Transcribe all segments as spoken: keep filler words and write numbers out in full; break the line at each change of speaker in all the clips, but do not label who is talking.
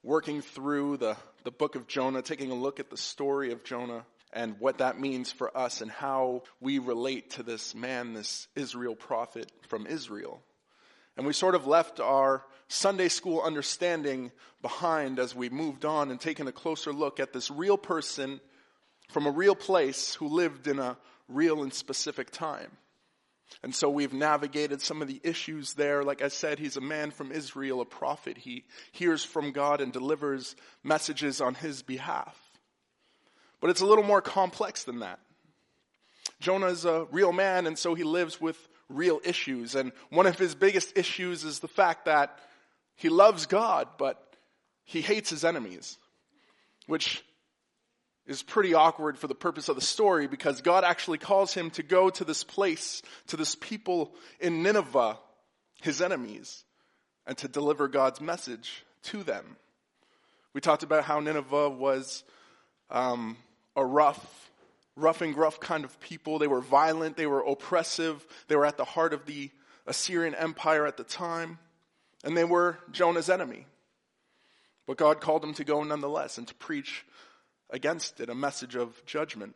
working through the, the book of Jonah, taking a look at the story of Jonah and what that means for us and how we relate to this man, this Israel prophet from Israel. And we sort of left our Sunday school understanding behind as we moved on and taken a closer look at this real person from a real place who lived in a real and specific time. And so we've navigated some of the issues there. Like I said, he's a man from Israel, a prophet. He hears from God and delivers messages on his behalf. But it's a little more complex than that. Jonah is a real man, and so he lives with real issues. And one of his biggest issues is the fact that he loves God, but he hates his enemies, which is pretty awkward for the purpose of the story, because God actually calls him to go to this place, to this people in Nineveh, his enemies, and to deliver God's message to them. We talked about how Nineveh was um, a rough, rough and gruff kind of people. They were violent, they were oppressive, they were at the heart of the Assyrian Empire at the time, and they were Jonah's enemy. But God called him to go nonetheless and to preach against it, a message of judgment.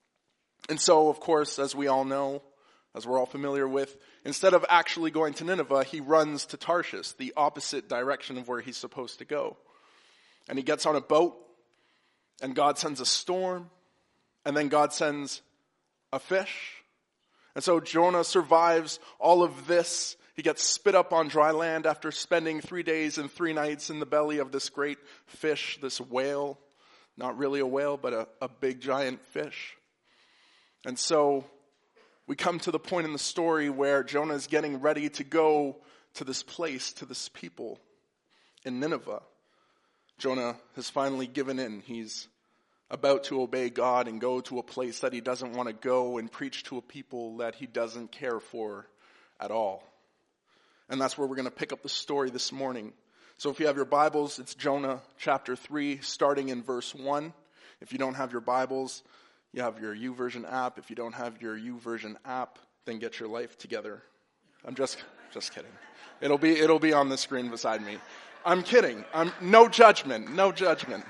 And so, of course, as we all know, as we're all familiar with, instead of actually going to Nineveh, he runs to Tarshish, the opposite direction of where he's supposed to go. And he gets on a boat, and God sends a storm, and then God sends a fish. And so Jonah survives all of this. He gets spit up on dry land after spending three days and three nights in the belly of this great fish, this whale. Not really a whale, but a, a big giant fish. And so we come to the point in the story where Jonah is getting ready to go to this place, to this people in Nineveh. Jonah has finally given in. He's about to obey God and go to a place that he doesn't want to go and preach to a people that he doesn't care for at all. And that's where we're going to pick up the story this morning. So if you have your Bibles, it's Jonah chapter three, starting in verse one. If you don't have your Bibles, you have your YouVersion app. If you don't have your YouVersion app, then get your life together. I'm just just kidding. It'll be it'll be on the screen beside me. I'm kidding. I'm no judgment, no judgment.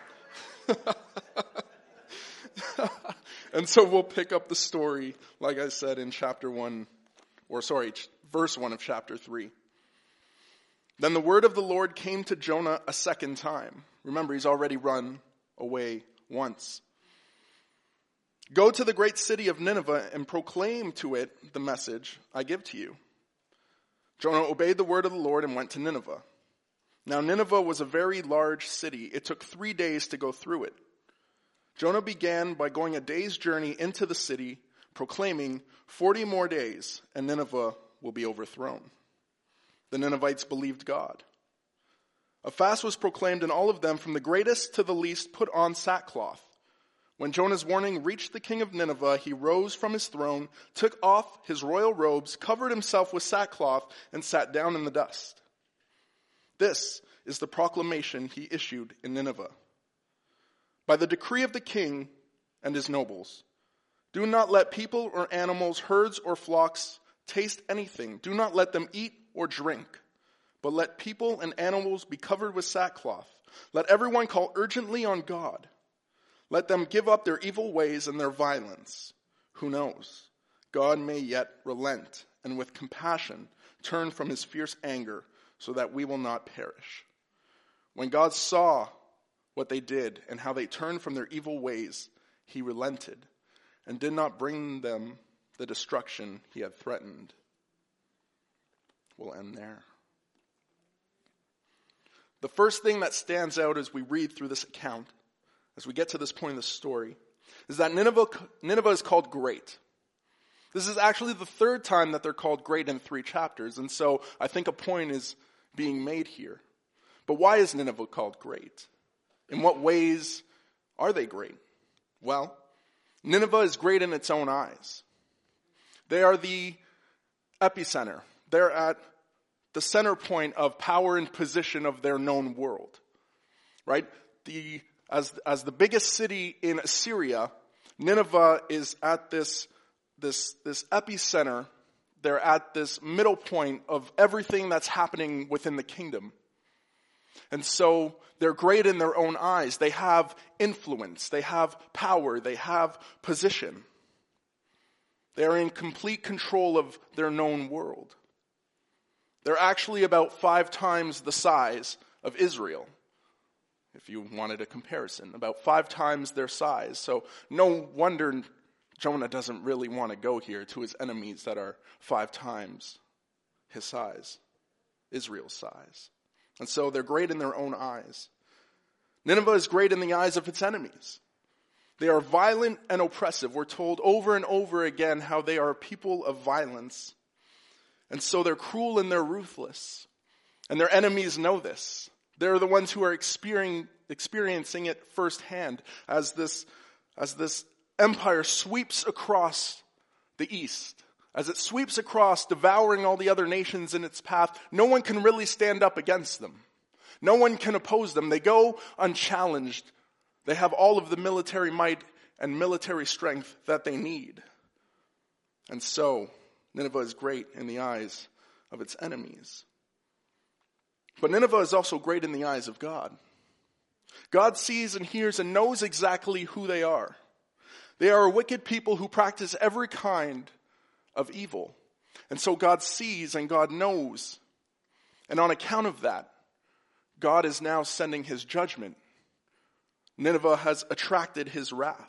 And so we'll pick up the story, like I said, in chapter one, or sorry, verse one of chapter three. Then the word of the Lord came to Jonah a second time. Remember, he's already run away once. Go to the great city of Nineveh and proclaim to it the message I give to you. Jonah obeyed the word of the Lord and went to Nineveh. Now Nineveh was a very large city. It took three days to go through it. Jonah began by going a day's journey into the city, proclaiming, forty more days, and Nineveh will be overthrown. The Ninevites believed God. A fast was proclaimed, and all of them, from the greatest to the least, put on sackcloth. When Jonah's warning reached the king of Nineveh, he rose from his throne, took off his royal robes, covered himself with sackcloth, and sat down in the dust. This is the proclamation he issued in Nineveh. By the decree of the king and his nobles, do not let people or animals, herds or flocks taste anything. Do not let them eat or drink, but let people and animals be covered with sackcloth. Let everyone call urgently on God. Let them give up their evil ways and their violence. Who knows? God may yet relent and with compassion turn from his fierce anger so that we will not perish. When God saw what they did and how they turned from their evil ways, he relented and did not bring them the destruction he had threatened. We'll end there. The first thing that stands out as we read through this account, as we get to this point in the story, is that Nineveh, Nineveh is called great. This is actually the third time that they're called great in three chapters, and so I think a point is being made here. But why is Nineveh called great? In what ways are they great? Well, Nineveh is great in its own eyes. They are the epicenter. They're at the center point of power and position of their known world, right? The, as, as the biggest city in Assyria, Nineveh is at this, this, this epicenter. They're at this middle point of everything that's happening within the kingdom. And so they're great in their own eyes. They have influence. They have power. They have position. They are in complete control of their known world. They're actually about five times the size of Israel, if you wanted a comparison. About five times their size. So no wonder Jonah doesn't really want to go here to his enemies that are five times his size, Israel's size. And so they're great in their own eyes. Nineveh is great in the eyes of its enemies. They are violent and oppressive. We're told over and over again how they are a people of violence. And so they're cruel and they're ruthless. And their enemies know this. They're the ones who are experiencing it firsthand as this, as this empire sweeps across the east. As it sweeps across, devouring all the other nations in its path, no one can really stand up against them. No one can oppose them. They go unchallenged. They have all of the military might and military strength that they need. And so, Nineveh is great in the eyes of its enemies. But Nineveh is also great in the eyes of God. God sees and hears and knows exactly who they are. They are a wicked people who practice every kind of evil. And so God sees and God knows. And on account of that, God is now sending his judgment. Nineveh has attracted his wrath.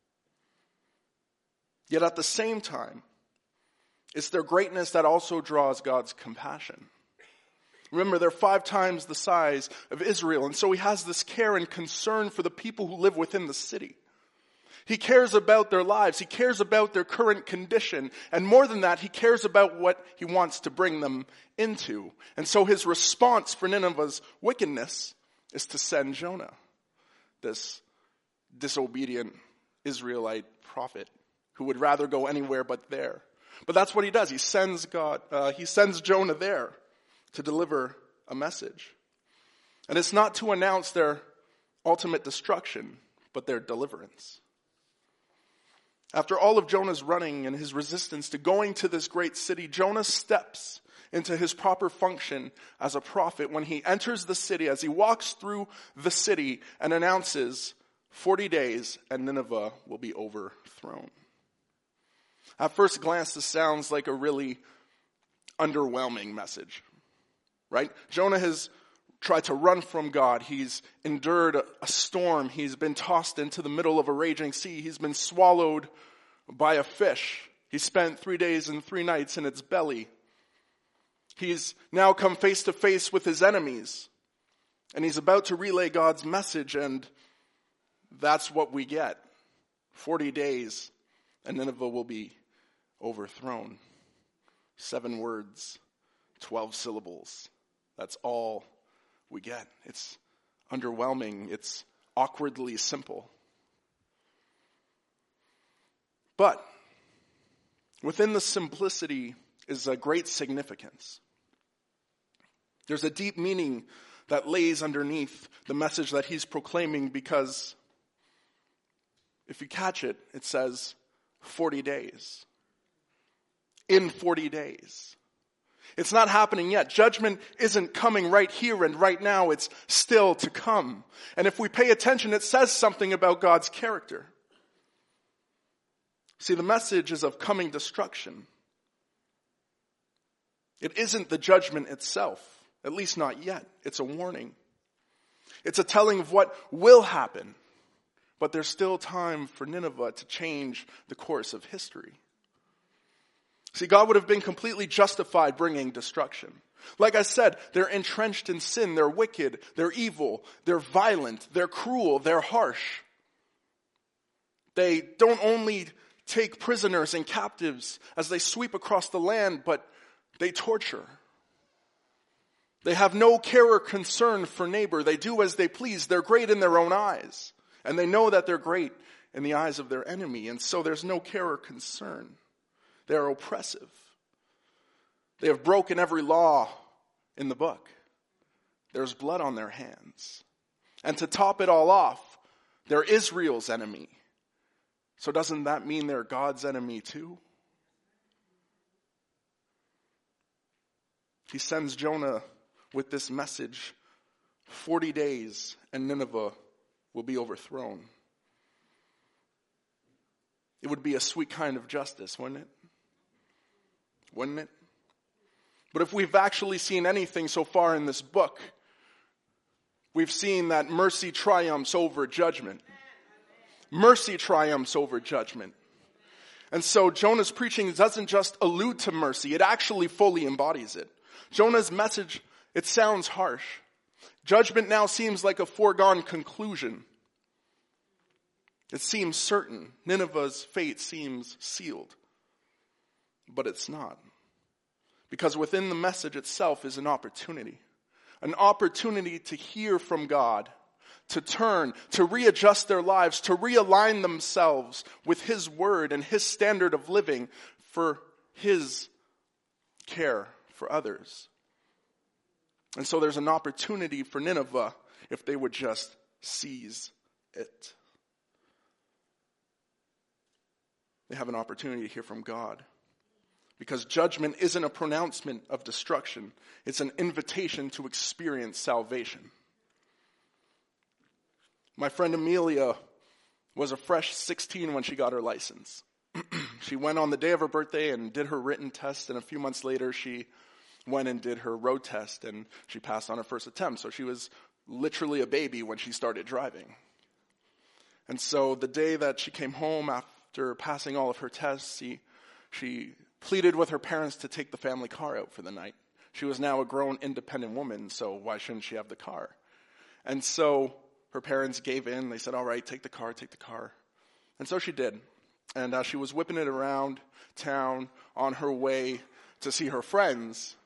Yet at the same time, it's their greatness that also draws God's compassion. Remember, they're five times the size of Israel, and so he has this care and concern for the people who live within the city. He cares about their lives. He cares about their current condition. And more than that, he cares about what he wants to bring them into. And so his response for Nineveh's wickedness is to send Jonah, this disobedient Israelite prophet who would rather go anywhere but there. But that's what he does. He sends God, uh, he sends Jonah there to deliver a message. And it's not to announce their ultimate destruction, but their deliverance. After all of Jonah's running and his resistance to going to this great city, Jonah steps into his proper function as a prophet when he enters the city, as he walks through the city and announces forty days and Nineveh will be overthrown. At first glance, this sounds like a really underwhelming message, right? Jonah has tried to run from God. He's endured a storm. He's been tossed into the middle of a raging sea. He's been swallowed by a fish. He spent three days and three nights in its belly. He's now come face to face with his enemies. And he's about to relay God's message, and that's what we get. Forty days, and Nineveh will be overthrown. Seven words, twelve syllables. That's all we get. It's underwhelming. It's awkwardly simple. But within the simplicity is a great significance. There's a deep meaning that lays underneath the message that he's proclaiming, because if you catch it, it says forty days. In forty days. It's not happening yet. Judgment isn't coming right here and right now. It's still to come. And if we pay attention, it says something about God's character. See, the message is of coming destruction. It isn't the judgment itself, at least not yet. It's a warning. It's a telling of what will happen. But there's still time for Nineveh to change the course of history. See, God would have been completely justified bringing destruction. Like I said, they're entrenched in sin, they're wicked, they're evil, they're violent, they're cruel, they're harsh. They don't only take prisoners and captives as they sweep across the land, but they torture. They have no care or concern for neighbor. They do as they please. They're great in their own eyes. And they know that they're great in the eyes of their enemy. And so there's no care or concern. They are oppressive. They have broken every law in the book. There's blood on their hands. And to top it all off, they're Israel's enemy. So doesn't that mean they're God's enemy too? He sends Jonah with this message Forty days and Nineveh will be overthrown. It would be a sweet kind of justice, wouldn't it? Wouldn't it? But if we've actually seen anything so far in this book, we've seen that mercy triumphs over judgment. Mercy triumphs over judgment. And so Jonah's preaching doesn't just allude to mercy, it actually fully embodies it. Jonah's message, it sounds harsh. Judgment now seems like a foregone conclusion. It seems certain. Nineveh's fate seems sealed. But it's not. Because within the message itself is an opportunity. An opportunity to hear from God, to turn, to readjust their lives, to realign themselves with His word and His standard of living for His care for others. And so there's an opportunity for Nineveh if they would just seize it. They have an opportunity to hear from God. Because judgment isn't a pronouncement of destruction. It's an invitation to experience salvation. My friend Amelia was a fresh sixteen when she got her license. She went on the day of her birthday and did her written test, and a few months later she went and did her road test, and she passed on her first attempt. So she was literally a baby when she started driving. And so the day that she came home after passing all of her tests, she, she pleaded with her parents to take the family car out for the night. She was now a grown, independent woman, so why shouldn't she have the car? And so her parents gave in. They said, all right, take the car, take the car. And so she did. And as she was whipping it around town on her way to see her friends,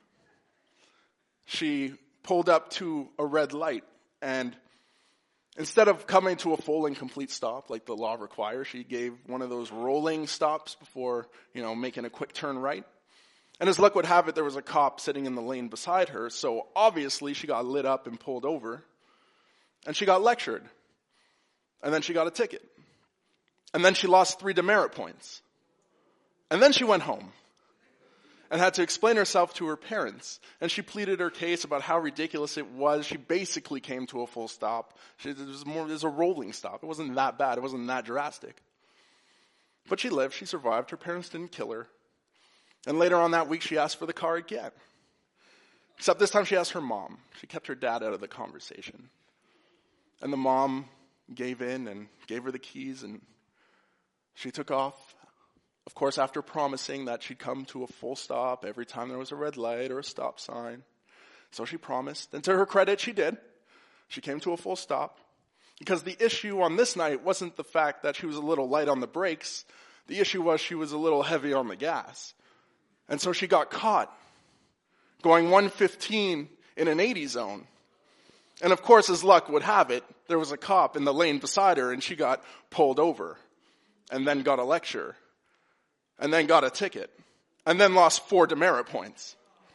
she pulled up to a red light. And instead of coming to a full and complete stop like the law requires, she gave one of those rolling stops before, you know, making a quick turn right. And as luck would have it, there was a cop sitting in the lane beside her. So obviously she got lit up and pulled over. And she got lectured. And then she got a ticket. And then she lost three demerit points. And then she went home and had to explain herself to her parents. And she pleaded her case about how ridiculous it was. She basically came to a full stop. She, it was more, it was a rolling stop. It wasn't that bad. It wasn't that drastic. But she lived. She survived. Her parents didn't kill her. And later on that week, she asked for the car again. Except this time she asked her mom. She kept her dad out of the conversation. And the mom gave in and gave her the keys, and she took off. Of course, after promising that she'd come to a full stop every time there was a red light or a stop sign. So she promised. And to her credit, she did. She came to a full stop. Because the issue on this night wasn't the fact that she was a little light on the brakes. The issue was she was a little heavy on the gas. And so she got caught going one fifteen in an eighty zone. And of course, as luck would have it, there was a cop in the lane beside her and she got pulled over and then got a lecture and then got a ticket and then lost four demerit points.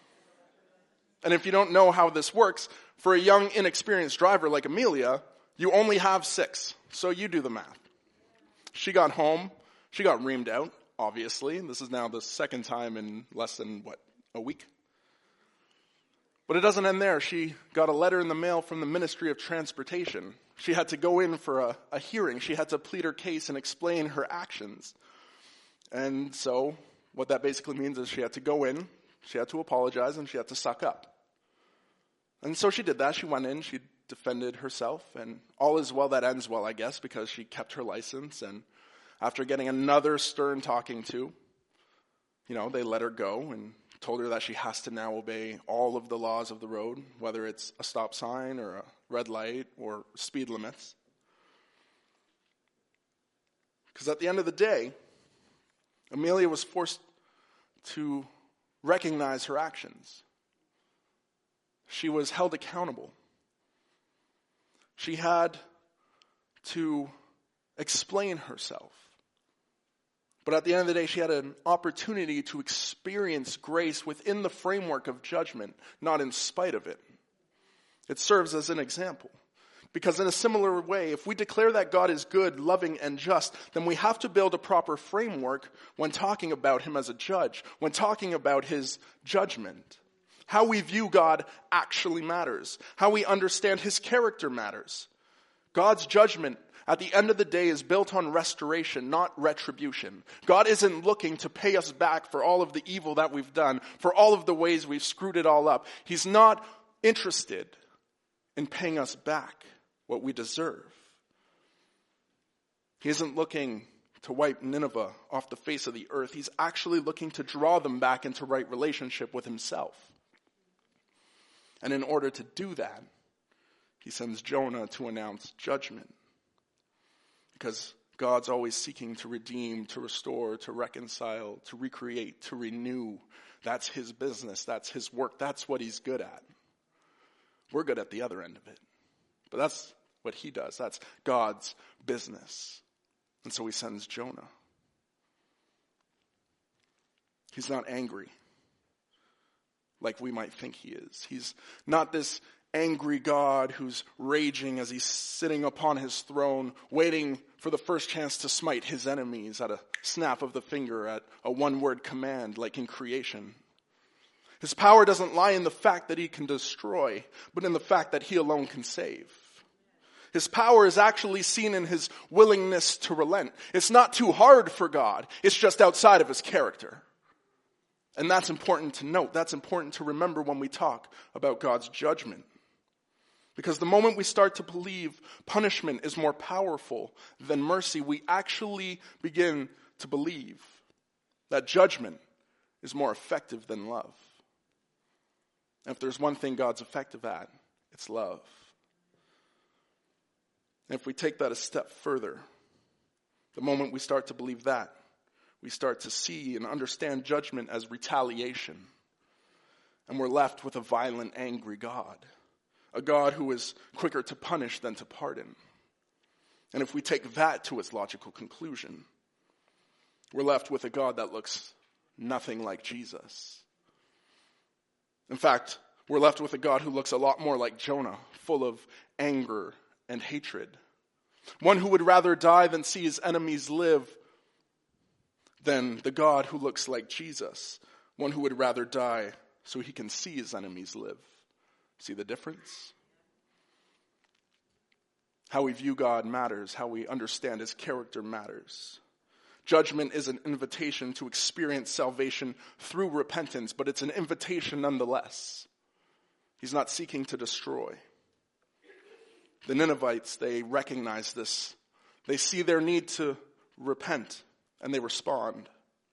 And if you don't know how this works, for a young, inexperienced driver like Amelia, you only have six. So you do the math. She got home. She got reamed out, obviously. This is now the second time in less than, what, a week? But it doesn't end there. She got a letter in the mail from the Ministry of Transportation. She had to go in for a, a hearing. She had to plead her case and explain her actions. And so what that basically means is she had to go in, she had to apologize, and she had to suck up. And so she did that. She went in, she defended herself, and all is well that ends well, I guess, because she kept her license. And after getting another stern talking to, you know, they let her go and told her that she has to now obey all of the laws of the road, whether it's a stop sign or a red light or speed limits. Because at the end of the day, Amelia was forced to recognize her actions. She was held accountable. She had to explain herself. But at the end of the day, she had an opportunity to experience grace within the framework of judgment, not in spite of it. It serves as an example. Because in a similar way, if we declare that God is good, loving, and just, then we have to build a proper framework when talking about him as a judge, when talking about his judgment. How we view God actually matters. How we understand his character matters. God's judgment at the end of the day is built on restoration, not retribution. God isn't looking to pay us back for all of the evil that we've done, for all of the ways we've screwed it all up. He's not interested in paying us back what we deserve. He isn't looking to wipe Nineveh off the face of the earth. He's actually looking to draw them back into right relationship with himself. And in order to do that, he sends Jonah to announce judgment. Because God's always seeking to redeem, to restore, to reconcile, to recreate, to renew. That's his business. That's his work. That's what he's good at. We're good at the other end of it. But that's what he does. That's God's business. And so he sends Jonah. He's not angry like we might think he is. He's not this angry God who's raging as he's sitting upon his throne, waiting for the first chance to smite his enemies at a snap of the finger, at a one-word command like in creation. His power doesn't lie in the fact that he can destroy, but in the fact that he alone can save. His power is actually seen in his willingness to relent. It's not too hard for God. It's just outside of his character. And that's important to note. That's important to remember when we talk about God's judgment. Because the moment we start to believe punishment is more powerful than mercy, we actually begin to believe that judgment is more effective than love. And if there's one thing God's effective at, it's love. And if we take that a step further, the moment we start to believe that, we start to see and understand judgment as retaliation. And we're left with a violent, angry God. A God who is quicker to punish than to pardon. And if we take that to its logical conclusion, we're left with a God that looks nothing like Jesus. In fact, we're left with a God who looks a lot more like Jonah, full of anger and hatred. One who would rather die than see his enemies live than the God who looks like Jesus. One who would rather die so he can see his enemies live. See the difference? How we view God matters. How we understand his character matters. Judgment is an invitation to experience salvation through repentance, but it's an invitation nonetheless. He's not seeking to destroy. The Ninevites, they recognize this. They see their need to repent, and they respond.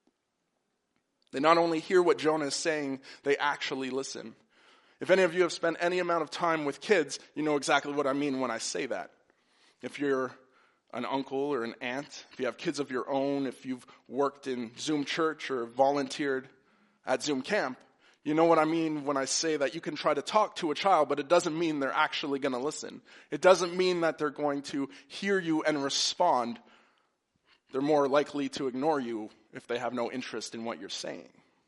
They not only hear what Jonah is saying, they actually listen. If any of you have spent any amount of time with kids, you know exactly what I mean when I say that. If you're an uncle or an aunt, if you have kids of your own, if you've worked in Zoom church or volunteered at Zoom camp, you know what I mean when I say that you can try to talk to a child, but it doesn't mean they're actually going to listen. It doesn't mean that they're going to hear you and respond. They're more likely to ignore you if they have no interest in what you're saying.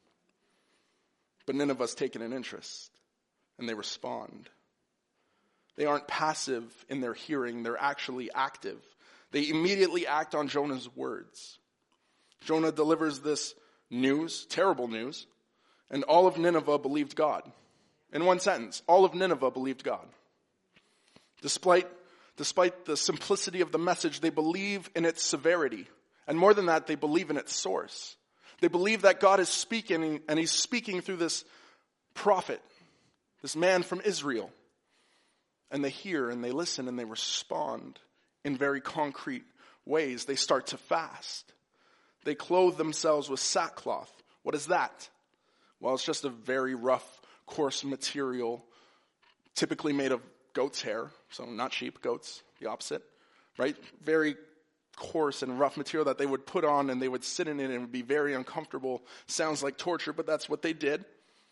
But Nineveh's taken an interest, and they respond. They aren't passive in their hearing, they're actually active. They immediately act on Jonah's words. Jonah delivers this news, terrible news, and all of Nineveh believed God. In one sentence, all of Nineveh believed God. Despite, despite the simplicity of the message, they believe in its severity. And more than that, they believe in its source. They believe that God is speaking, and he's speaking through this prophet, this man from Israel. And they hear and they listen and they respond in very concrete ways. They start to fast. They clothe themselves with sackcloth. What is that? Well, it's just a very rough, coarse material, typically made of goat's hair. So not sheep, goats, the opposite, right? Very coarse and rough material that they would put on, and they would sit in it, and it would be very uncomfortable. Sounds like torture, but that's what they did.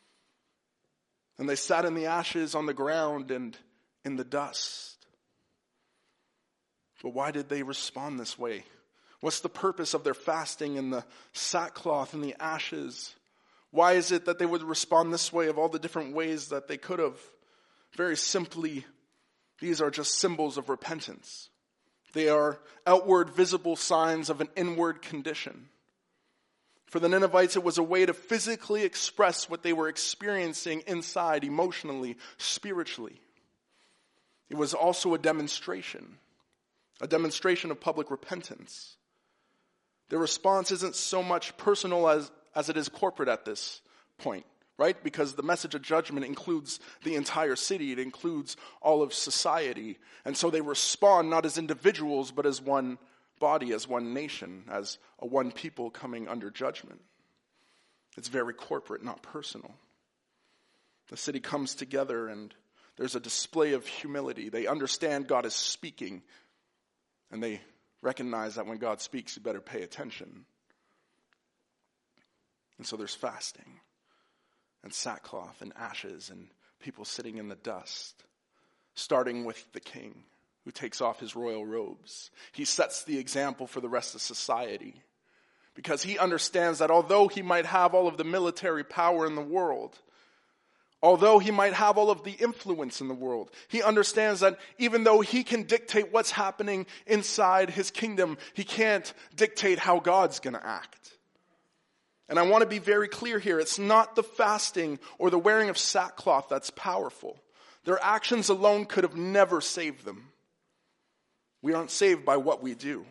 And they sat in the ashes on the ground and in the dust. But why did they respond this way? What's the purpose of their fasting in the sackcloth and the ashes? Why is it that they would respond this way of all the different ways that they could have? Very simply, these are just symbols of repentance. They are outward visible signs of an inward condition. For the Ninevites, it was a way to physically express what they were experiencing inside, emotionally, spiritually. It was also a demonstration, a demonstration of public repentance. Their response isn't so much personal as, as it is corporate at this point, right? Because the message of judgment includes the entire city. It includes all of society. And so they respond not as individuals, but as one body, as one nation, as a one people coming under judgment. It's very corporate, not personal. The city comes together and there's a display of humility. They understand God is speaking, and they recognize that when God speaks, you better pay attention. And so there's fasting and sackcloth and ashes and people sitting in the dust, starting with the king who takes off his royal robes. He sets the example for the rest of society because he understands that although he might have all of the military power in the world, although he might have all of the influence in the world, he understands that even though he can dictate what's happening inside his kingdom, he can't dictate how God's going to act. And I want to be very clear here. It's not the fasting or the wearing of sackcloth that's powerful. Their actions alone could have never saved them. We aren't saved by what we do.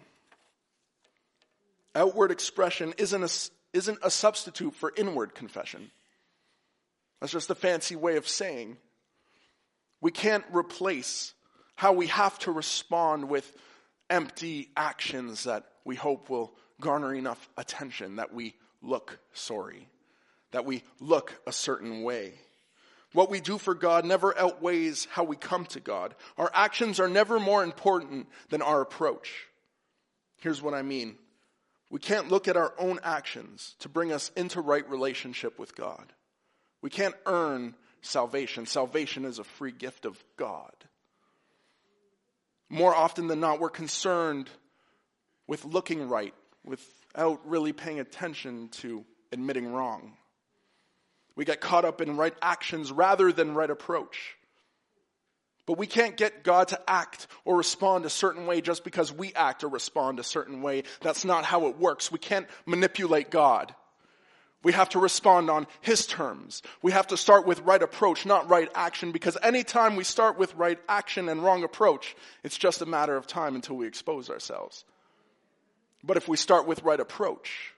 Outward expression isn't a, isn't a substitute for inward confession. That's just a fancy way of saying we can't replace how we have to respond with empty actions that we hope will garner enough attention, that we look sorry, that we look a certain way. What we do for God never outweighs how we come to God. Our actions are never more important than our approach. Here's what I mean. We can't look at our own actions to bring us into right relationship with God. We can't earn salvation. Salvation is a free gift of God. More often than not, we're concerned with looking right without really paying attention to admitting wrong. We get caught up in right actions rather than right approach. But we can't get God to act or respond a certain way just because we act or respond a certain way. That's not how it works. We can't manipulate God. We have to respond on his terms. We have to start with right approach, not right action, because anytime we start with right action and wrong approach, it's just a matter of time until we expose ourselves. But if we start with right approach,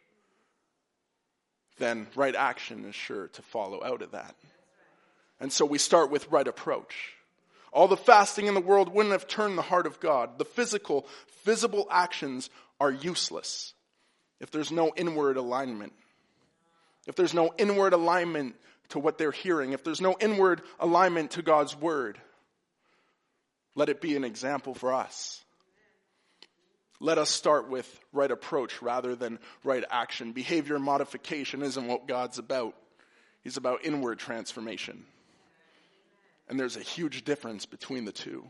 then right action is sure to follow out of that. And so we start with right approach. All the fasting in the world wouldn't have turned the heart of God. The physical, visible actions are useless if there's no inward alignment. If there's no inward alignment to what they're hearing, if there's no inward alignment to God's word, let it be an example for us. Let us start with right approach rather than right action. Behavior modification isn't what God's about. He's about inward transformation. And there's a huge difference between the two.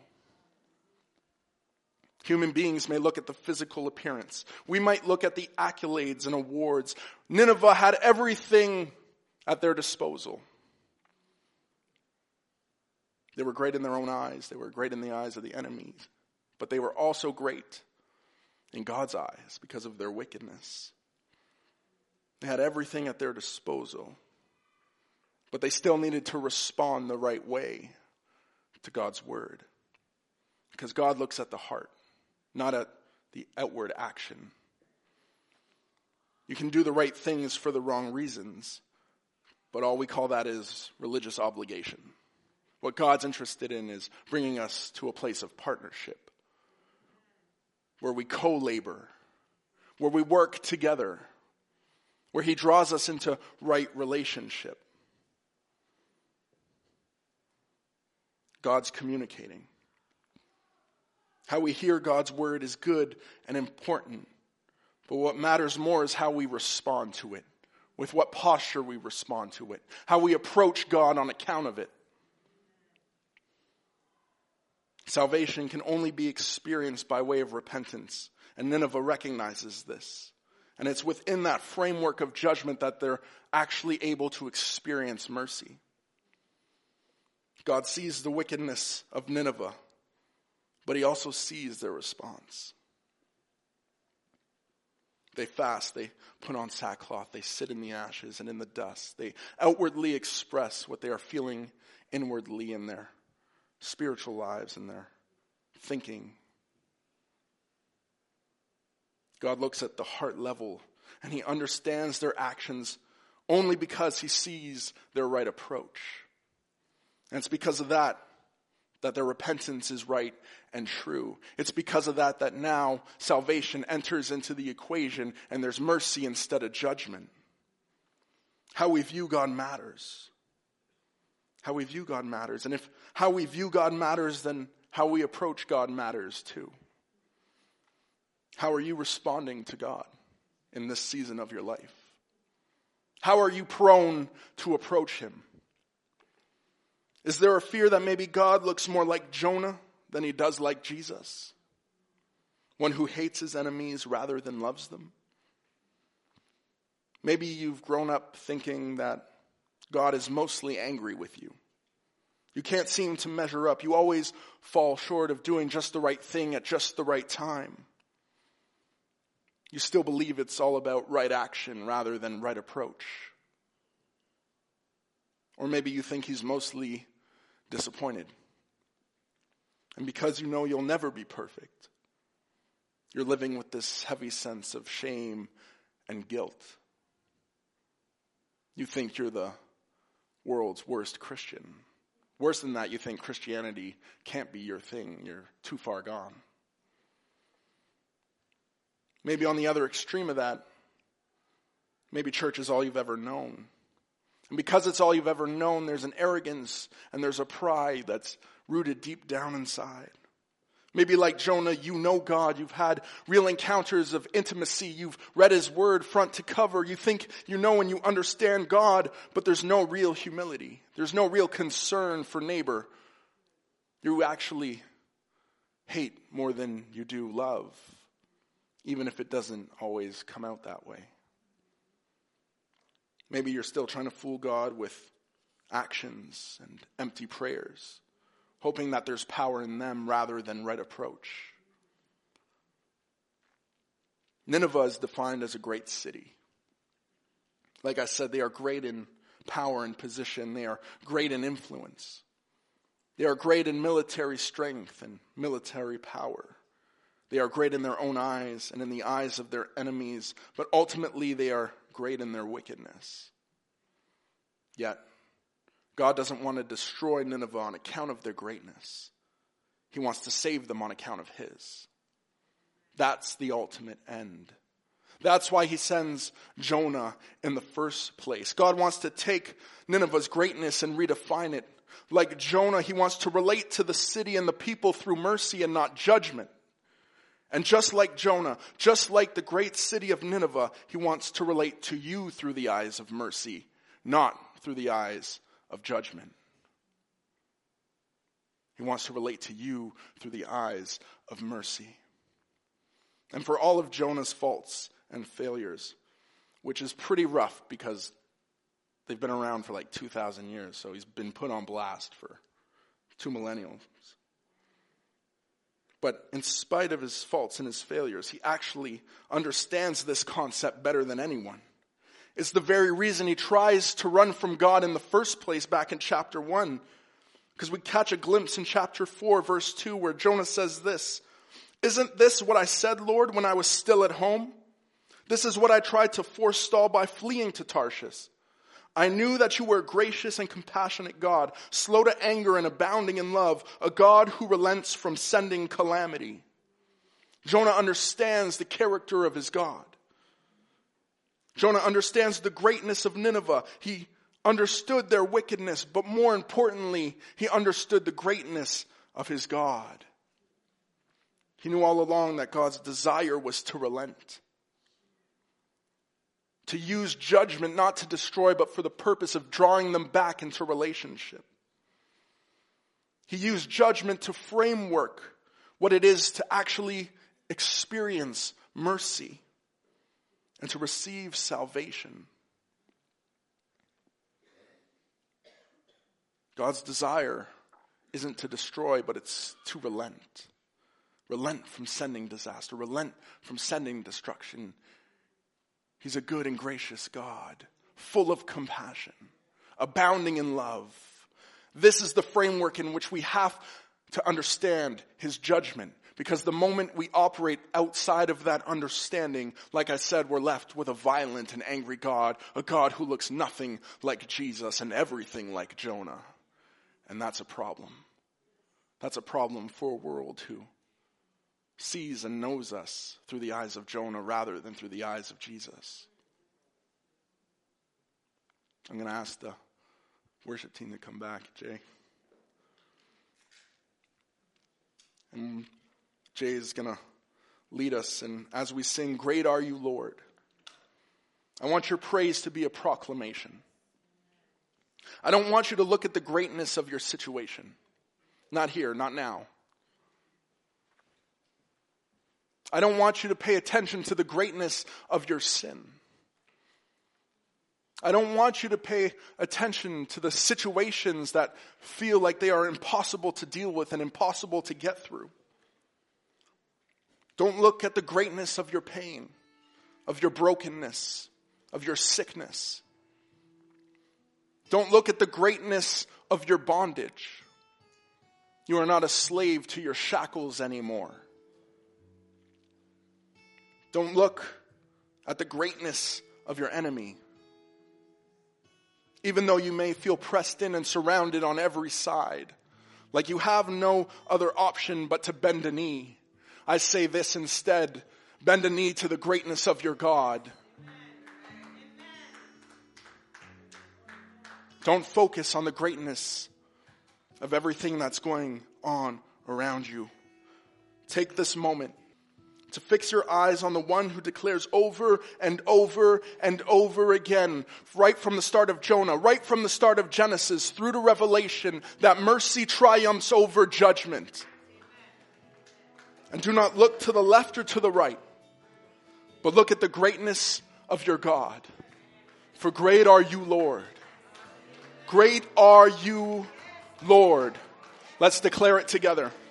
Human beings may look at the physical appearance. We might look at the accolades and awards. Nineveh had everything at their disposal. They were great in their own eyes. They were great in the eyes of the enemies. But they were also great in God's eyes because of their wickedness. They had everything at their disposal. But they still needed to respond the right way to God's word. Because God looks at the heart, not at the outward action. You can do the right things for the wrong reasons, but all we call that is religious obligation. What God's interested in is bringing us to a place of partnership, where we co-labor, where we work together, where he draws us into right relationship. God's communicating. How we hear God's word is good and important. But what matters more is how we respond to it. With what posture we respond to it. How we approach God on account of it. Salvation can only be experienced by way of repentance. And Nineveh recognizes this. And it's within that framework of judgment that they're actually able to experience mercy. God sees the wickedness of Nineveh, but he also sees their response. They fast, they put on sackcloth, they sit in the ashes and in the dust. They outwardly express what they are feeling inwardly in their spiritual lives and their thinking. God looks at the heart level and he understands their actions only because he sees their right approach. And it's because of that that their repentance is right and true. It's because of that that now salvation enters into the equation and there's mercy instead of judgment. How we view God matters. How we view God matters. And if how we view God matters, then how we approach God matters too. How are you responding to God in this season of your life? How are you prone to approach him? Is there a fear that maybe God looks more like Jonah than he does like Jesus? One who hates his enemies rather than loves them? Maybe you've grown up thinking that God is mostly angry with you. You can't seem to measure up. You always fall short of doing just the right thing at just the right time. You still believe it's all about right action rather than right approach. Or maybe you think he's mostly disappointed. And because you know you'll never be perfect, you're living with this heavy sense of shame and guilt. You think you're the world's worst Christian. Worse than that, you think Christianity can't be your thing. You're too far gone. Maybe on the other extreme of that, maybe church is all you've ever known. And because it's all you've ever known, there's an arrogance and there's a pride that's rooted deep down inside. Maybe like Jonah, you know God. You've had real encounters of intimacy. You've read his word front to cover. You think you know and you understand God, but there's no real humility. There's no real concern for neighbor. You actually hate more than you do love, even if it doesn't always come out that way. Maybe you're still trying to fool God with actions and empty prayers, hoping that there's power in them rather than right approach. Nineveh is defined as a great city. Like I said, they are great in power and position. They are great in influence. They are great in military strength and military power. They are great in their own eyes and in the eyes of their enemies, but ultimately they are great in their wickedness. Yet, God doesn't want to destroy Nineveh on account of their greatness. He wants to save them on account of his. That's the ultimate end. That's why he sends Jonah in the first place. God wants to take Nineveh's greatness and redefine it. Like Jonah, he wants to relate to the city and the people through mercy and not judgment. And just like Jonah, just like the great city of Nineveh, he wants to relate to you through the eyes of mercy, not through the eyes of judgment. He wants to relate to you through the eyes of mercy. And for all of Jonah's faults and failures, which is pretty rough because they've been around for like two thousand years, so he's been put on blast for two millennials. But in spite of his faults and his failures, he actually understands this concept better than anyone. It's the very reason he tries to run from God in the first place back in chapter one. Because we catch a glimpse in chapter four, verse two, where Jonah says this, "Isn't this what I said, Lord, when I was still at home? This is what I tried to forestall by fleeing to Tarshish. I knew that you were a gracious and compassionate God, slow to anger and abounding in love, a God who relents from sending calamity." Jonah understands the character of his God. Jonah understands the greatness of Nineveh. He understood their wickedness, but more importantly, he understood the greatness of his God. He knew all along that God's desire was to relent. To use judgment not to destroy, but for the purpose of drawing them back into relationship. He used judgment to framework what it is to actually experience mercy and to receive salvation. God's desire isn't to destroy, but it's to relent. Relent from sending disaster. Relent from sending destruction. He's a good and gracious God, full of compassion, abounding in love. This is the framework in which we have to understand his judgment. Because the moment we operate outside of that understanding, like I said, we're left with a violent and angry God, a God who looks nothing like Jesus and everything like Jonah. And that's a problem. That's a problem for a world who sees and knows us through the eyes of Jonah rather than through the eyes of Jesus. I'm going to ask the worship team to come back, Jay. And Jay is going to lead us. And as we sing, "Great Are You, Lord," I want your praise to be a proclamation. I don't want you to look at the greatness of your situation. Not here, not now. I don't want you to pay attention to the greatness of your sin. I don't want you to pay attention to the situations that feel like they are impossible to deal with and impossible to get through. Don't look at the greatness of your pain, of your brokenness, of your sickness. Don't look at the greatness of your bondage. You are not a slave to your shackles anymore. Don't look at the greatness of your enemy. Even though you may feel pressed in and surrounded on every side, like you have no other option but to bend a knee, I say this instead: bend a knee to the greatness of your God. Don't focus on the greatness of everything that's going on around you. Take this moment to fix your eyes on the one who declares over and over and over again, right from the start of Jonah, right from the start of Genesis through to Revelation, that mercy triumphs over judgment. And do not look to the left or to the right, but look at the greatness of your God. For great are you, Lord. Great are you, Lord. Let's declare it together.